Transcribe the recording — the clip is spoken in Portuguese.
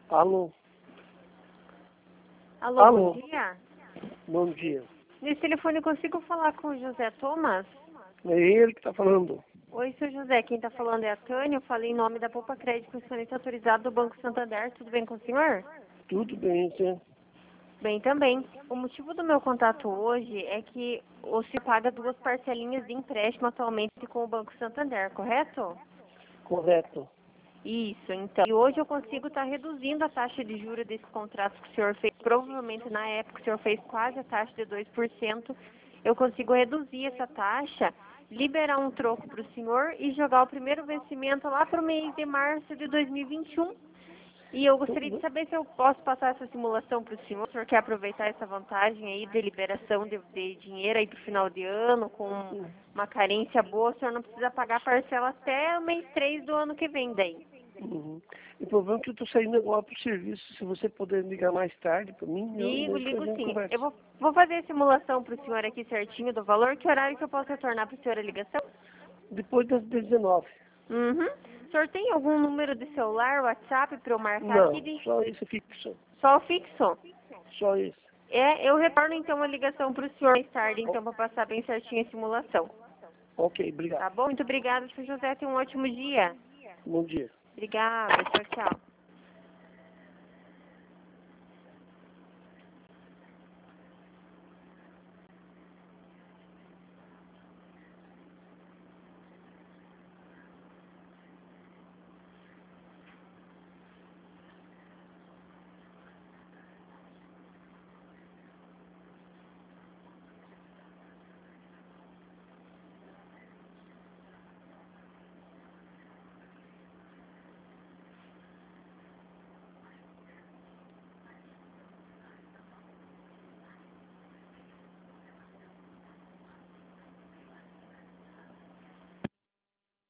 Alô? Alô, Alô? bom dia. Bom dia. Nesse telefone eu consigo falar com o José Thomas? É ele que está falando. Oi, seu José, quem está falando é a Tânia. Eu falei em nome da Poupa Crédito, funcionamento autorizado do Banco Santander. Tudo bem com o senhor? Tudo bem, você? Bem também. O motivo do meu contato hoje é que o senhor paga 2 parcelinhas de empréstimo atualmente com o Banco Santander, correto? Correto. Isso, então. E hoje eu consigo estar reduzindo a taxa de juros desse contrato que o senhor fez. Provavelmente na época o senhor fez quase a taxa de 2%. Eu consigo reduzir essa taxa, liberar um troco para o senhor e jogar o primeiro vencimento lá para o mês de março de 2021. E eu gostaria de saber se eu posso passar essa simulação para o senhor. O senhor quer aproveitar essa vantagem aí de liberação de dinheiro aí para o final de ano, com uma carência boa, o senhor não precisa pagar parcela até o mês 3 do ano que vem daí. Uhum. O problema é que eu estou saindo agora para o serviço. Se você puder ligar mais tarde para mim, Ligo depois a gente sim. conversa. Eu vou fazer a simulação para o senhor aqui certinho do valor. Que horário que eu posso retornar para o senhor a ligação? Depois das 19. Uhum. O senhor tem algum número de celular, WhatsApp, para eu marcar aqui? Não, só esse fixo. Só o fixo? Só esse. Eu retorno então a ligação para o senhor mais tarde, então, para passar bem certinho a simulação. Ok, obrigado. Tá bom? Muito obrigada, seu José. Tenha um ótimo dia. Bom dia. Obrigada. Tchau, tchau.